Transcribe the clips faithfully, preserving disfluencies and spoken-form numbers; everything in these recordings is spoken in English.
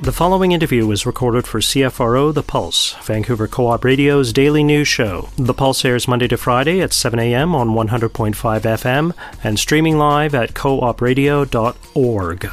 The following interview was recorded for C F R O The Pulse, Vancouver Co-op Radio's daily news show. The Pulse airs Monday to Friday at seven a.m. on one hundred point five F M and streaming live at co op radio dot org.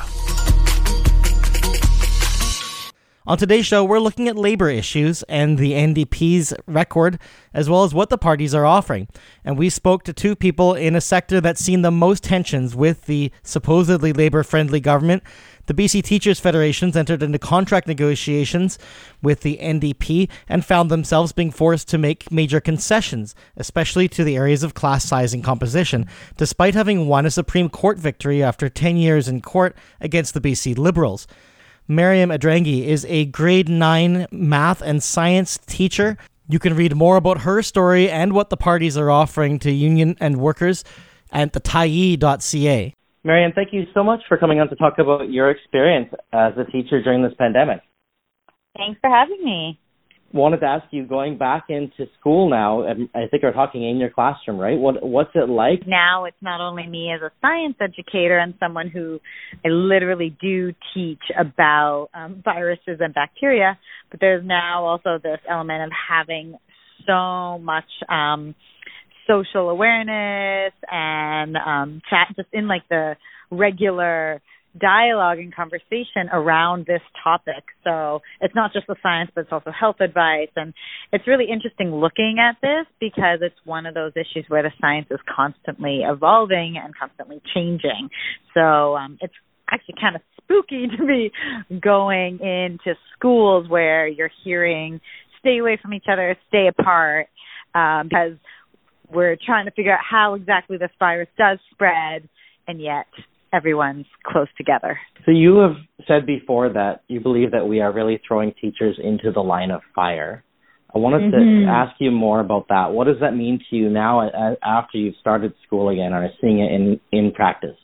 On today's show, we're looking at labor issues and the N D P's record, as well as what the parties are offering. And we spoke to two people in a sector that's seen the most tensions with the supposedly labor-friendly government. The B C Teachers Federations entered into contract negotiations with the N D P and found themselves being forced to make major concessions, especially to the areas of class size and composition, despite having won a Supreme Court victory after ten years in court against the B C Liberals. Miriam Adrangi is a grade nine math and science teacher. You can read more about her story and what the parties are offering to union and workers at the tyee dot c a. Miriam, thank you so much for coming on to talk about your experience as a teacher during this pandemic. Thanks for having me. Wanted to ask you, going back into school now, I think you're talking in your classroom, right? What What's it like? Now it's not only me as a science educator and someone who I literally do teach about um, viruses and bacteria, but there's now also this element of having so much um, social awareness and um, chat just in like the regular dialogue and conversation around this topic. So it's not just the science, but it's also health advice. And it's really interesting looking at this because it's one of those issues where the science is constantly evolving and constantly changing. So um, it's actually kind of spooky to be going into schools where you're hearing stay away from each other, stay apart, um, because we're trying to figure out how exactly this virus does spread, and yet everyone's close together. So you have said before that you believe that we are really throwing teachers into the line of fire. I wanted mm-hmm. to ask you more about that. What does that mean to you now after you've started school again or seeing it in, in practice?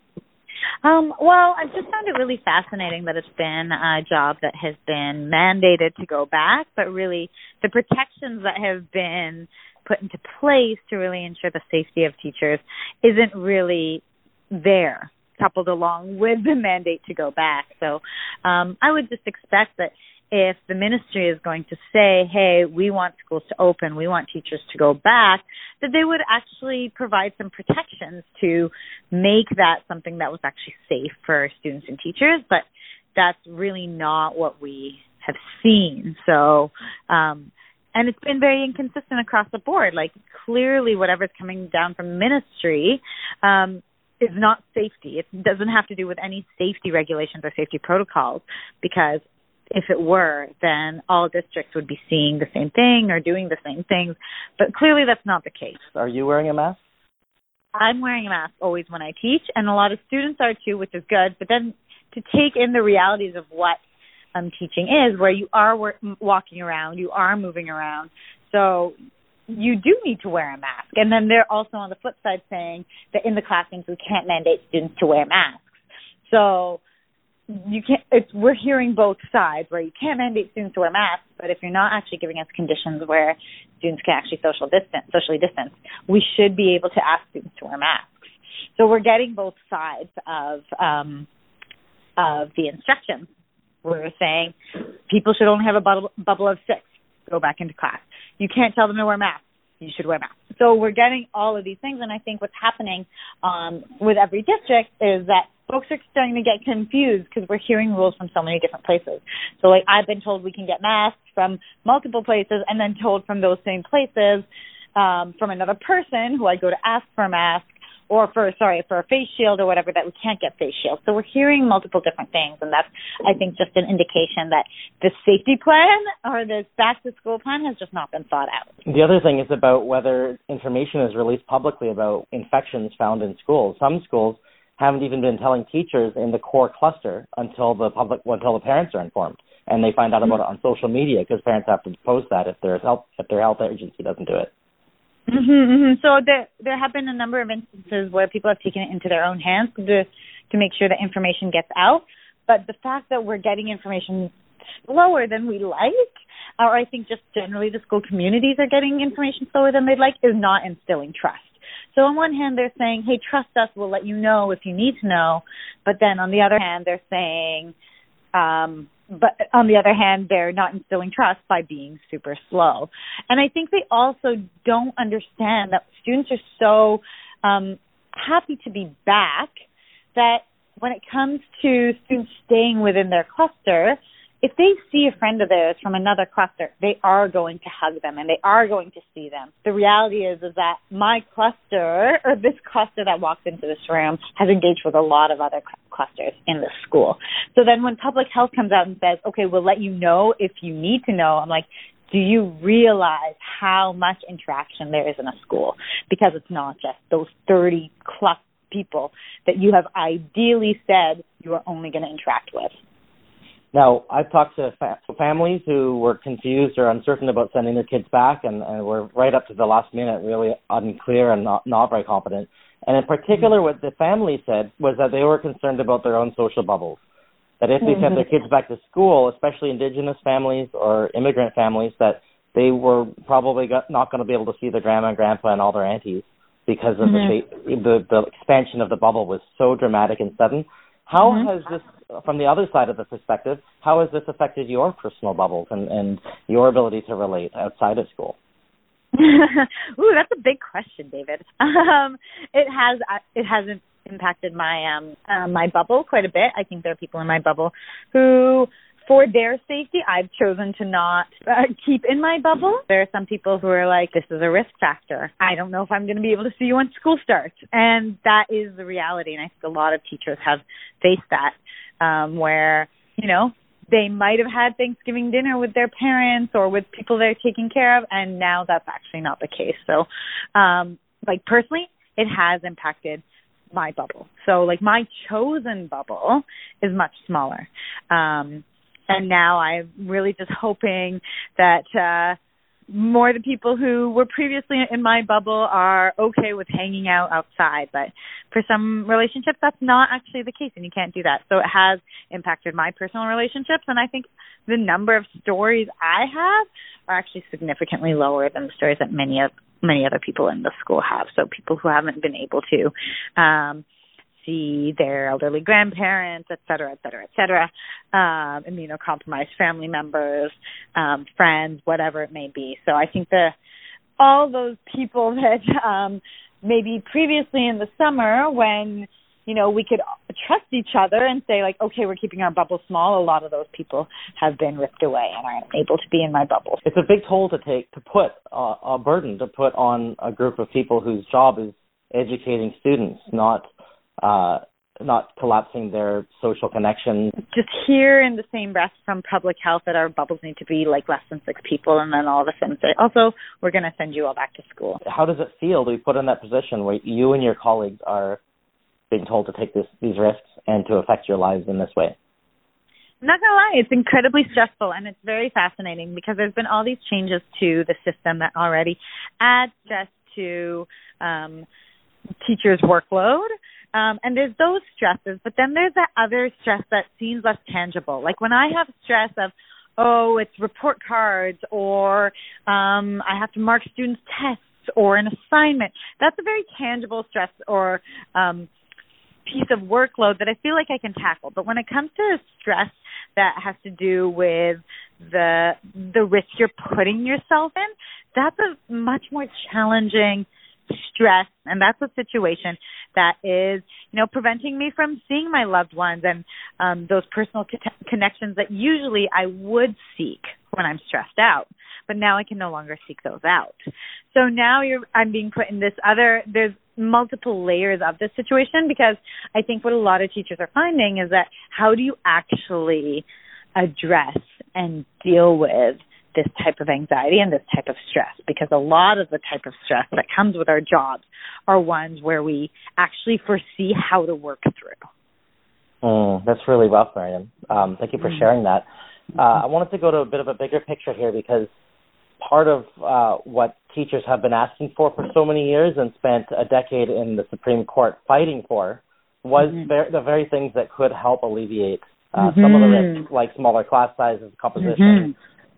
Um, well, I've just found it really fascinating that it's been a job that has been mandated to go back, but really the protections that have been put into place to really ensure the safety of teachers isn't really there, coupled along with the mandate to go back. So um, I would just expect that if the ministry is going to say, hey, we want schools to open, we want teachers to go back, that they would actually provide some protections to make that something that was actually safe for students and teachers. But that's really not what we have seen. So, um, and it's been very inconsistent across the board. Like, clearly whatever's coming down from the ministry um, is not safety. It doesn't have to do with any safety regulations or safety protocols, because if it were, then all districts would be seeing the same thing or doing the same things. But clearly that's not the case. Are you wearing a mask? I'm wearing a mask always when I teach, and a lot of students are too, which is good. But then to take in the realities of what um, teaching is, where you are work- walking around, you are moving around, so you do need to wear a mask. And then they're also on the flip side saying that in the classrooms we can't mandate students to wear masks. So you can't. It's we're hearing both sides, where you can't mandate students to wear masks, but if you're not actually giving us conditions where students can actually social distance, socially distance, we should be able to ask students to wear masks. So we're getting both sides of um, of the instructions. We're saying people should only have a bubble, bubble of six, go back into class. You can't tell them to wear masks. You should wear masks. So we're getting all of these things, and I think what's happening um, with every district is that folks are starting to get confused because we're hearing rules from so many different places. So, like, I've been told we can get masks from multiple places, and then told from those same places um, from another person who I go to ask for a mask, or for, sorry, for a face shield or whatever, that we can't get face shields. So we're hearing multiple different things, and that's, I think, just an indication that the safety plan or the back-to-school plan has just not been thought out. The other thing is about whether information is released publicly about infections found in schools. Some schools haven't even been telling teachers in the core cluster until the public, until the parents are informed, and they find out about mm-hmm. it on social media because parents have to post that if their health if their health agency doesn't do it. Mm-hmm, mm-hmm. So there there have been a number of instances where people have taken it into their own hands to to make sure that information gets out. But the fact that we're getting information slower than we like, or I think just generally the school communities are getting information slower than they'd like, is not instilling trust. So on one hand, they're saying, hey, trust us, we'll let you know if you need to know. But then on the other hand, they're saying, um, but on the other hand, they're not instilling trust by being super slow. And I think they also don't understand that students are so um, happy to be back that when it comes to students staying within their cluster, if they see a friend of theirs from another cluster, they are going to hug them and they are going to see them. The reality is, is that my cluster, or this cluster that walked into this room, has engaged with a lot of other clusters in the school. So then when public health comes out and says, okay, we'll let you know if you need to know, I'm like, do you realize how much interaction there is in a school? Because it's not just those thirty clusters people that you have ideally said you are only going to interact with. Now, I've talked to fa- families who were confused or uncertain about sending their kids back and, and were right up to the last minute really unclear and not, not very confident. And in particular, what the family said was that they were concerned about their own social bubbles, that if they mm-hmm. sent their kids back to school, especially Indigenous families or immigrant families, that they were probably got, not going to be able to see their grandma and grandpa and all their aunties because of mm-hmm. the, the the expansion of the bubble was so dramatic and sudden. How mm-hmm. has this, from the other side of the perspective, how has this affected your personal bubbles and, and your ability to relate outside of school? Ooh, that's a big question, David. Um, it has it hasn't impacted my um uh, my bubble quite a bit. I think there are people in my bubble who, for their safety, I've chosen to not uh, keep in my bubble. There are some people who are like, this is a risk factor. I don't know if I'm going to be able to see you when school starts. And that is the reality. And I think a lot of teachers have faced that, um, where, you know, they might have had Thanksgiving dinner with their parents or with people they're taking care of, and now that's actually not the case. So, um, like, personally, it has impacted my bubble. So, like, my chosen bubble is much smaller. Um And now I'm really just hoping that uh, more of the people who were previously in my bubble are okay with hanging out outside. But for some relationships, that's not actually the case, and you can't do that. So it has impacted my personal relationships, and I think the number of stories I have are actually significantly lower than the stories that many of many other people in the school have. So people who haven't been able to um, see their elderly grandparents, et cetera, et cetera, et cetera, um, immunocompromised family members, um, friends, whatever it may be. So I think the all those people that um, maybe previously in the summer when, you know, we could trust each other and say, like, okay, we're keeping our bubble small, a lot of those people have been ripped away and aren't able to be in my bubble. It's a big toll to take, to put uh, a burden to put on a group of people whose job is educating students, not uh, not collapsing their social connections. Just hear in the same breath from public health that our bubbles need to be like less than six people, and then all of a sudden say, also, we're going to send you all back to school. How does it feel to be put in that position where you and your colleagues are being told to take this, these risks and to affect your lives in this way? I'm not going to lie, it's incredibly stressful, and it's very fascinating because there's been all these changes to the system that already add stress to um, teachers' workload. Um, and there's those stresses, but then there's that other stress that seems less tangible. Like when I have stress of, oh, it's report cards or um, I have to mark students' tests or an assignment, that's a very tangible stress or um, piece of workload that I feel like I can tackle. But when it comes to stress that has to do with the the risk you're putting yourself in, that's a much more challenging stress, and that's a situation that is, you know, preventing me from seeing my loved ones and um, those personal co- connections that usually I would seek when I'm stressed out. But now I can no longer seek those out. So now you're, I'm being put in this other, there's multiple layers of this situation, because I think what a lot of teachers are finding is that how do you actually address and deal with this type of anxiety and this type of stress, because a lot of the type of stress that comes with our jobs are ones where we actually foresee how to work through. Mm, that's really rough, Mariam. Um, thank you for sharing that. Uh, I wanted to go to a bit of a bigger picture here, because part of uh, what teachers have been asking for for so many years and spent a decade in the Supreme Court fighting for was mm-hmm. ver- the very things that could help alleviate uh, mm-hmm. some of the risks, like smaller class sizes, composition, mm-hmm.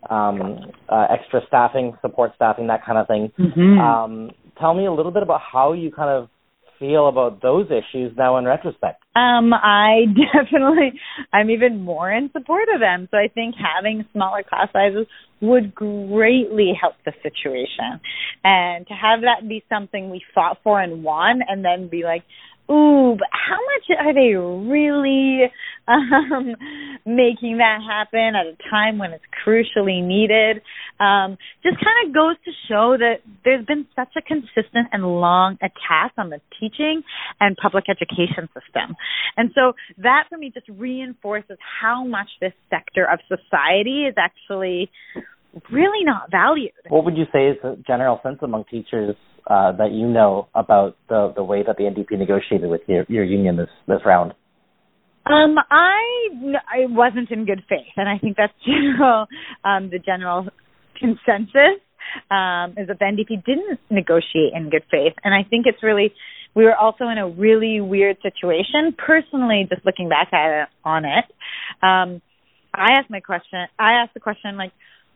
Um, uh, extra staffing, support staffing, that kind of thing. Mm-hmm. Um, tell me a little bit about how you kind of feel about those issues now in retrospect? Um, I definitely, I'm even more in support of them. So I think having smaller class sizes would greatly help the situation. And to have that be something we fought for and won, and then be like, ooh, but how much are they really um, making that happen at a time when it's crucially needed? Um, just kind of goes to show that there's been such a consistent and long attack on the teaching and public education system. And so that, for me, just reinforces how much this sector of society is actually really not valued. What would you say is the general sense among teachers Uh, that you know about the the way that the N D P negotiated with your, your union this, this round? Um, I, I wasn't in good faith, and I think that's general, um, the general consensus um, is that the N D P didn't negotiate in good faith, and I think it's really, we were also in a really weird situation. Personally, just looking back at it, on it, um, I asked my question, I asked the question, like,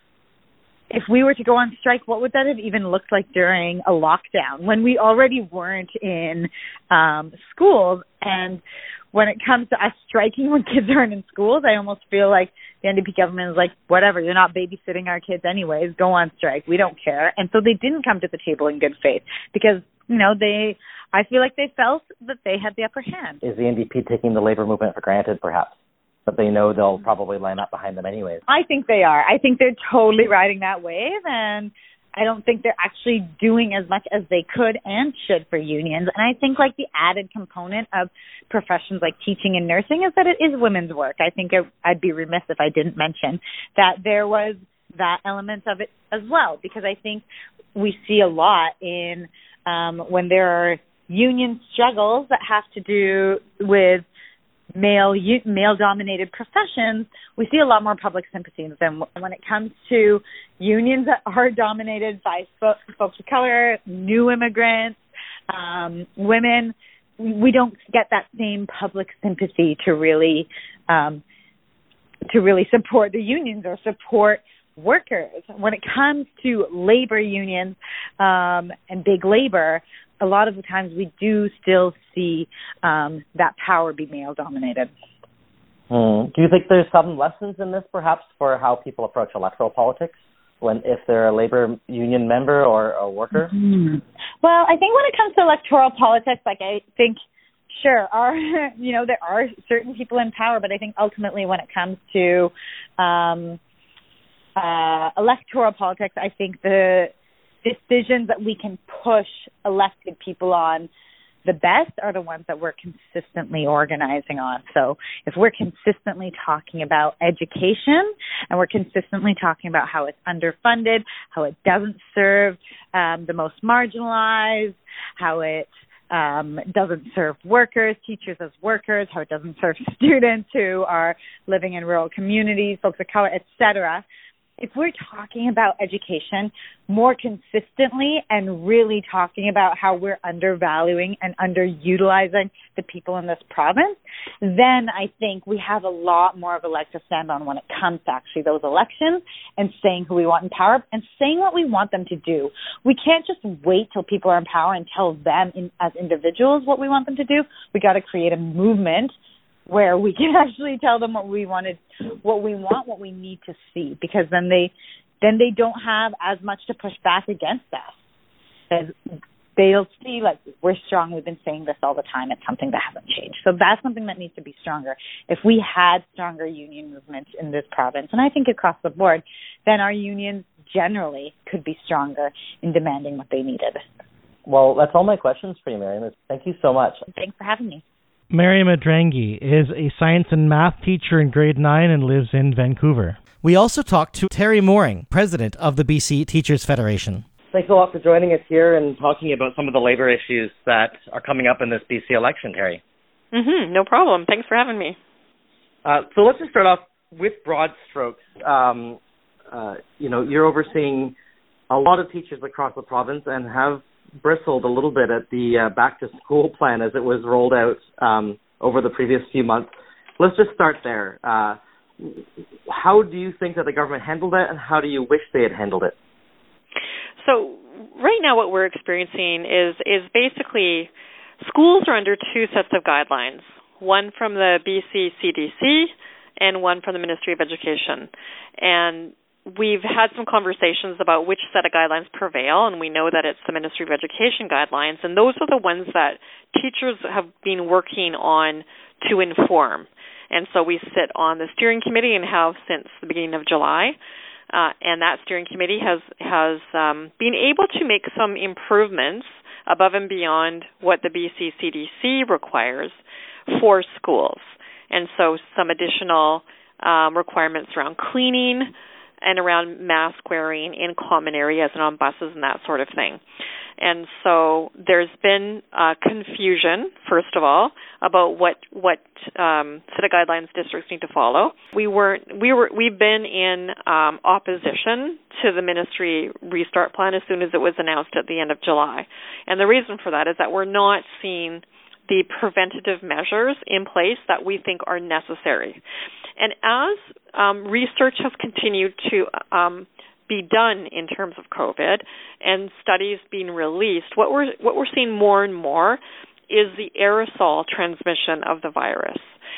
if we were to go on strike, what would that have even looked like during a lockdown when we already weren't in um, schools? And when it comes to us striking when kids aren't in schools, I almost feel like the N D P government is like, whatever, you're not babysitting our kids anyways, go on strike, we don't care. And so they didn't come to the table in good faith because, you know, they, I feel like they felt that they had the upper hand. Is the N D P taking the labor movement for granted, perhaps? But they know they'll probably line up behind them anyways. I think they are. I think they're totally riding that wave, and I don't think they're actually doing as much as they could and should for unions. And I think, like, the added component of professions like teaching and nursing is that it is women's work. I think it, I'd be remiss if I didn't mention that there was that element of it as well, because I think we see a lot in um, when there are union struggles that have to do with male male dominated professions, we see a lot more public sympathy than when it comes to unions that are dominated by folks of color, new immigrants, um, women. We don't get that same public sympathy to really um, to really support the unions or support workers. When it comes to labor unions um, and big labor, a lot of the times we do still see um, that power be male-dominated. Hmm. Do you think there's some lessons in this, perhaps, for how people approach electoral politics when if they're a labor union member or a worker? Mm-hmm. Well, I think when it comes to electoral politics, like I think, sure, are you know there are certain people in power, but I think ultimately when it comes to um, uh, electoral politics, I think the decisions that we can push elected people on the best are the ones that we're consistently organizing on. So if we're consistently talking about education and we're consistently talking about how it's underfunded, how it doesn't serve um, the most marginalized, how it um, doesn't serve workers, teachers as workers, how it doesn't serve students who are living in rural communities, folks of color, et cetera, if we're talking about education more consistently and really talking about how we're undervaluing and underutilizing the people in this province, then I think we have a lot more of a leg to stand on when it comes to actually those elections and saying who we want in power and saying what we want them to do. We can't just wait till people are in power and tell them in, as individuals what we want them to do. We got to create a movement where we can actually tell them what we wanted, what we want, what we need to see, because then they, then they don't have as much to push back against us. Because they'll see, like, we're strong. We've been saying this all the time. It's something that hasn't changed. So that's something that needs to be stronger. If we had stronger union movements in this province, and I think across the board, then our unions generally could be stronger in demanding what they needed. Well, that's all my questions for you, Miriam. Thank you so much. Thanks for having me. Miriam Adrangi is a science and math teacher in grade nine and lives in Vancouver. We also talked to Terry Mooring, president of the B C Teachers Federation. Thanks a lot for joining us here and talking about some of the labor issues that are coming up in this B C election, Terry. Mm-hmm, no problem. Thanks for having me. Uh, so let's just start off with broad strokes. Um, uh, you know, you're overseeing a lot of teachers across the province and have bristled a little bit at the uh, back-to-school plan as it was rolled out um, over the previous few months. Let's just start there. Uh, how do you think that the government handled it, and how do you wish they had handled it? So right now what we're experiencing is is basically schools are under two sets of guidelines, one from the B C C D C and one from the Ministry of Education. And we've had some conversations about which set of guidelines prevail, and we know that it's the Ministry of Education guidelines, and those are the ones that teachers have been working on to inform. And so we sit on the steering committee and have since the beginning of July, uh, and that steering committee has, has um, been able to make some improvements above and beyond what the B C C D C requires for schools. And so some additional um, requirements around cleaning and around mask wearing in common areas and on buses and that sort of thing. And so there's been uh, confusion, first of all, about what what um, set of guidelines districts need to follow. We weren't we were we've been in um, opposition to the ministry restart plan as soon as it was announced at the end of July, and the reason for that is that we're not seeing the preventative measures in place that we think are necessary. And as um, research has continued to um, be done in terms of COVID and studies being released, what we're what we're seeing more and more is the aerosol transmission of the virus.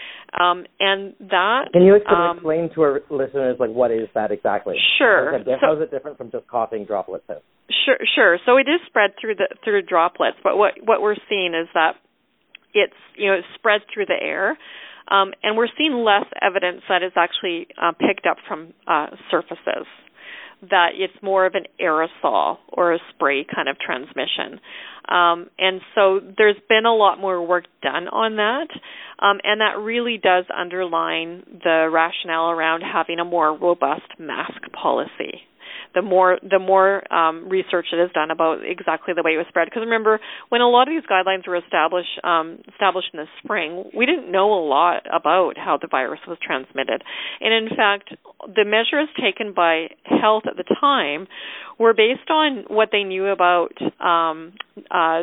Um, and that can you explain, um, explain to our listeners like what is that exactly? Sure. How is, that, so, how is it different from just coughing droplets? Sure, sure. So it is spread through the through droplets, but what what we're seeing is that it's you know it's spread through the air. Um, and we're seeing less evidence that it's actually uh, picked up from uh, surfaces, that it's more of an aerosol or a spray kind of transmission. Um, and so there's been a lot more work done on that, um, and that really does underline the rationale around having a more robust mask policy. The more the more um, research that is done about exactly the way it was spread. Because remember, when a lot of these guidelines were established um, established in the spring, we didn't know a lot about how the virus was transmitted. And in fact, the measures taken by health at the time were based on what they knew about um, uh,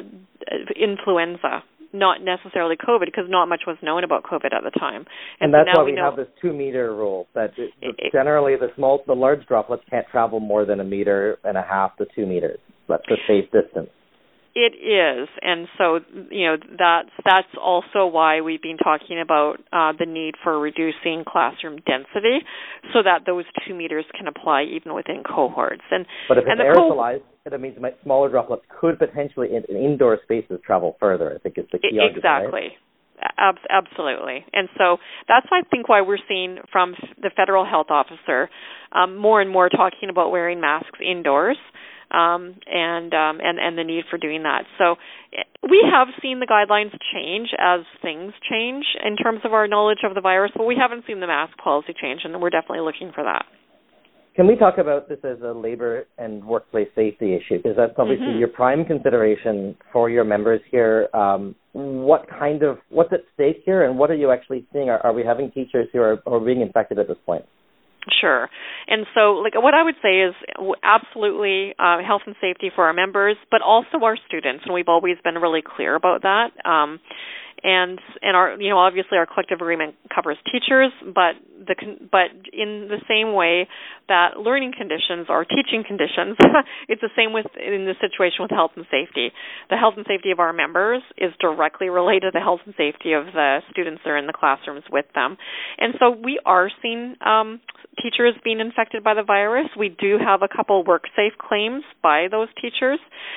influenza, not necessarily COVID, because not much was known about COVID at the time. And, and so that's now why we, we know, have this two-meter rule, that it, it, generally the small, the large droplets can't travel more than a meter and a half to two meters. That's the safe distance. It is, and so you know that's that's also why we've been talking about uh, the need for reducing classroom density, so that those two meters can apply even within cohorts. And but if and it's the aerosolized, co- that means my smaller droplets could potentially in, in indoor spaces travel further. I think is the key argument. Exactly. Right? Ab- absolutely. And so that's, I think, why we're seeing from the federal health officer um, more and more talking about wearing masks indoors. Um, and, um, and and the need for doing that. So we have seen the guidelines change as things change in terms of our knowledge of the virus, but we haven't seen the mask policy change, and we're definitely looking for that. Can we talk about this as a labor and workplace safety issue? Because that's obviously mm-hmm. your prime consideration for your members here. Um, what kind of, what's at stake here, and what are you actually seeing? Are, are we having teachers who are, who are being infected at this point? Sure. And so like what I would say is absolutely uh, health and safety for our members, but also our students, and we've always been really clear about that. Um, and and our you know obviously our collective agreement covers teachers, but the but in the same way that learning conditions are teaching conditions, it's the same with in the situation with health and safety. The health and safety of our members is directly related to the health and safety of the students that are in the classrooms with them. And so we are seeing um, teachers being infected by the virus. We do have a couple WorkSafe claims by those teachers.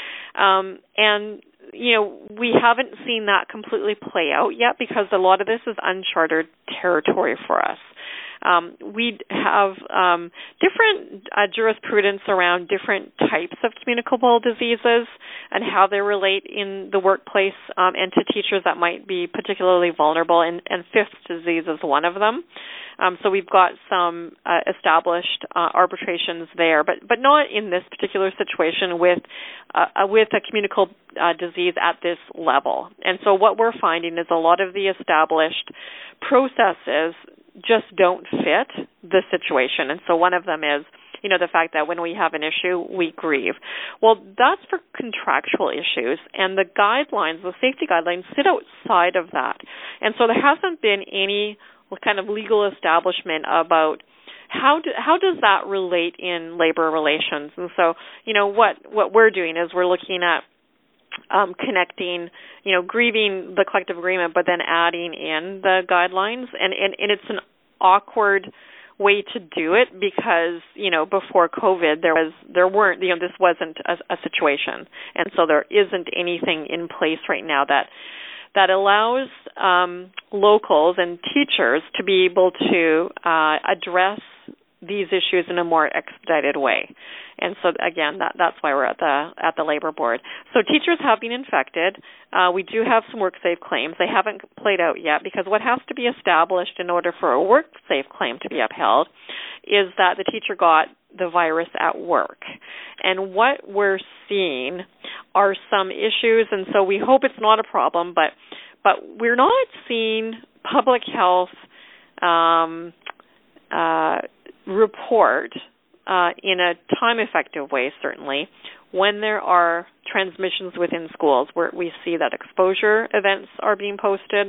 Um, and, you know, we haven't seen that completely play out yet because a lot of this is uncharted territory for us. Um, we have um, different uh, jurisprudence around different types of communicable diseases and how they relate in the workplace um, and to teachers that might be particularly vulnerable, and, and fifth disease is one of them. Um, so we've got some uh, established uh, arbitrations there, but but not in this particular situation with uh, with a communicable uh, disease at this level. And so what we're finding is a lot of the established processes just don't fit the situation. And so one of them is, you know, the fact that when we have an issue, we grieve. Well, that's for contractual issues, and the guidelines, the safety guidelines, sit outside of that. And so there hasn't been any kind of legal establishment about how do, how does that relate in labor relations. And so, you know, what, what we're doing is we're looking at um, connecting, you know, grieving the collective agreement, but then adding in the guidelines. And, and, and it's an awkward way to do it because, you know, before COVID, there was, there weren't, you know, this wasn't a, a situation. And so there isn't anything in place right now that that allows um, locals and teachers to be able to uh, address these issues in a more expedited way. And so again, that, that's why we're at the at the Labor Board. So teachers have been infected. Uh, we do have some WorkSafe claims. They haven't played out yet because what has to be established in order for a WorkSafe claim to be upheld is that the teacher got the virus at work. And what we're seeing are some issues, and so we hope it's not a problem, but but we're not seeing public health um, uh, report uh, in a time-effective way, certainly, when there are transmissions within schools where we see that exposure events are being posted.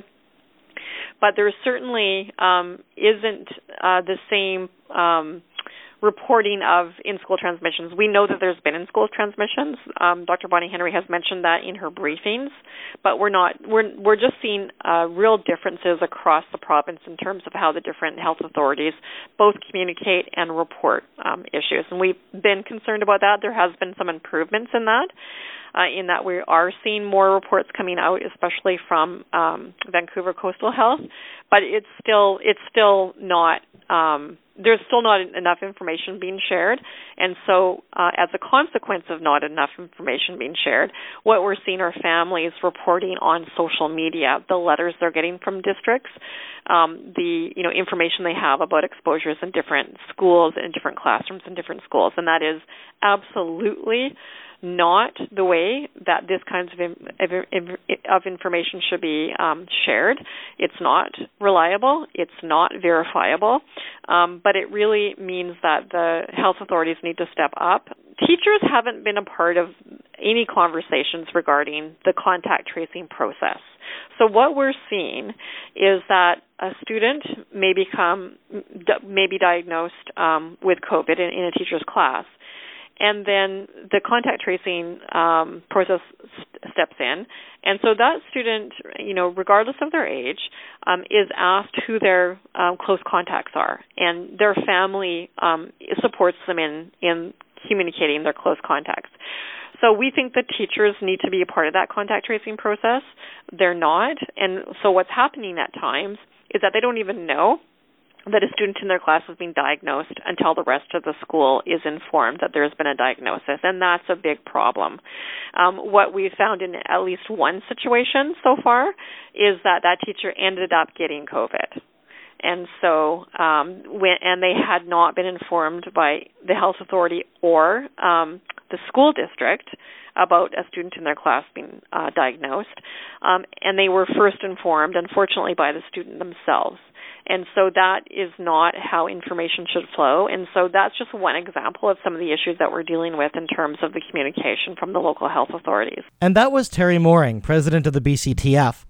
But there certainly um, isn't uh, the same um, reporting of in-school transmissions. We know that there's been in-school transmissions. Um, Doctor Bonnie Henry has mentioned that in her briefings, but we're not. We're we're just seeing uh, real differences across the province in terms of how the different health authorities both communicate and report um, issues. And we've been concerned about that. There has been some improvements in that. Uh, in that we are seeing more reports coming out, especially from um, Vancouver Coastal Health, but it's still it's still not um, there's still not enough information being shared, and so uh, as a consequence of not enough information being shared, what we're seeing are families reporting on social media the letters they're getting from districts, um, the you know information they have about exposures in different schools and different classrooms in different schools, and that is absolutely not the way that this kinds of, of information should be um, shared. It's not reliable. It's not verifiable. Um, but it really means that the health authorities need to step up. Teachers haven't been a part of any conversations regarding the contact tracing process. So what we're seeing is that a student may become, may be diagnosed um, with COVID in, in a teacher's class. And then the contact tracing um, process st- steps in. And so that student, you know, regardless of their age, um, is asked who their um, close contacts are. And their family um, supports them in, in communicating their close contacts. So we think that teachers need to be a part of that contact tracing process. They're not. And so what's happening at times is that they don't even know that a student in their class has been diagnosed until the rest of the school is informed that there's been a diagnosis, and that's a big problem. Um, what we've found in at least one situation so far is that that teacher ended up getting COVID. And so, um, when, and they had not been informed by the health authority or um, the school district about a student in their class being uh, diagnosed, um, and they were first informed, unfortunately, by the student themselves. And so that is not how information should flow. And so that's just one example of some of the issues that we're dealing with in terms of the communication from the local health authorities. And that was Terry Mooring, president of the B C T F.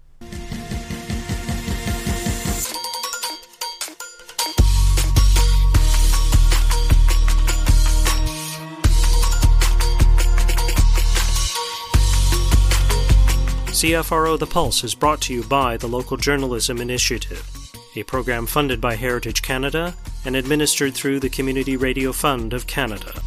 C F R O The Pulse is brought to you by the Local Journalism Initiative, a program funded by Heritage Canada and administered through the Community Radio Fund of Canada.